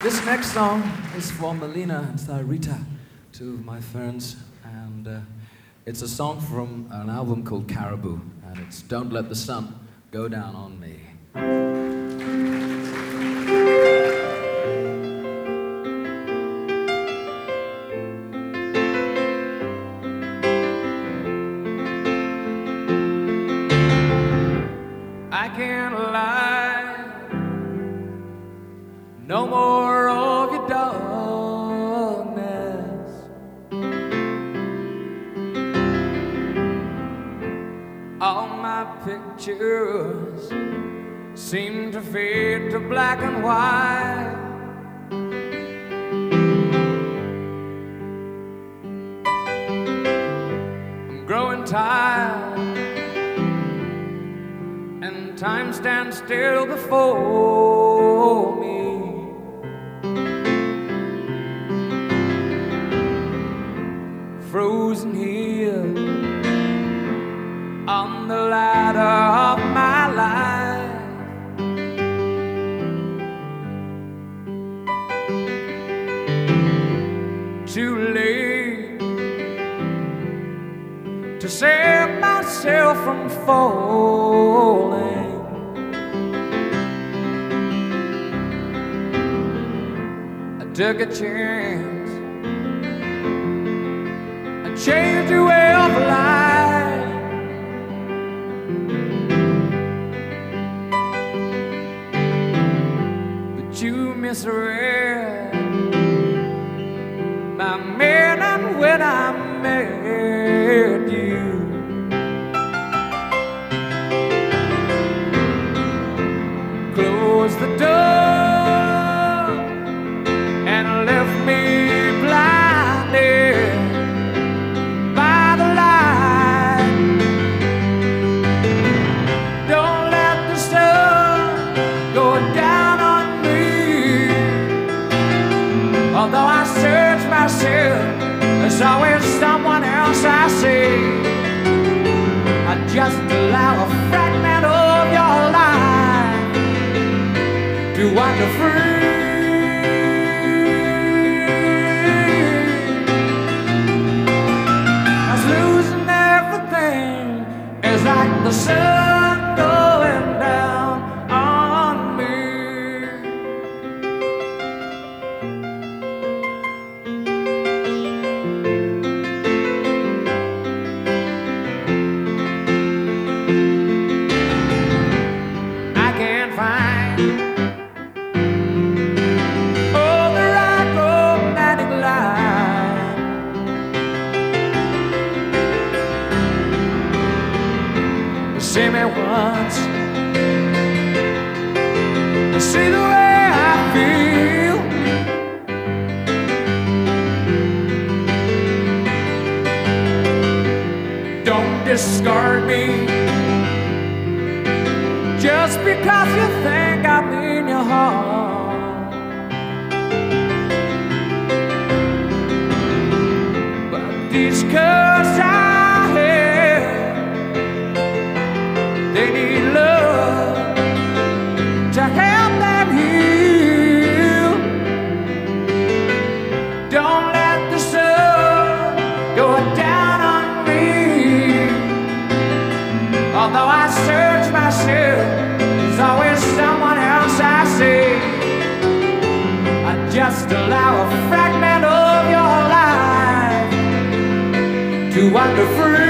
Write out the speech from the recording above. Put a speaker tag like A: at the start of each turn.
A: This next song is for Melina and Rita, two of my friends, and it's a song from an album called Caribou, and it's Don't Let the Sun Go Down on Me. I can't lie, no more of your darkness. All my pictures seem to fade to black and white. I'm growing tired, and time stands still before me. Frozen here on the ladder of my life. Too late to save myself from falling. I took a chance, I changed your way of life. But you misread my meaning when I met you. Close the door and left me blinded by the light. Don't let the sun go down on me. Although I search myself, there's always someone else I see. I just allow a fragment of your life to wander free. I was losing everything. It's like the sun going down on me. I can't find see me once, see the way I feel. Don't discard me just because you think I mean your harm. But these curves I they need love to help them heal. Don't let the sun go down on me. Although I search myself, there's always someone else I see. I just allow a fragment of your life to wander free.